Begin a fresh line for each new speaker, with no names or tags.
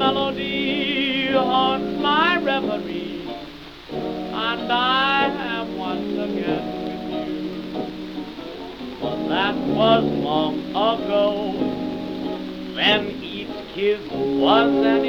melody haunts my reverie, and I am once again with you. That was long ago, when each kiss was an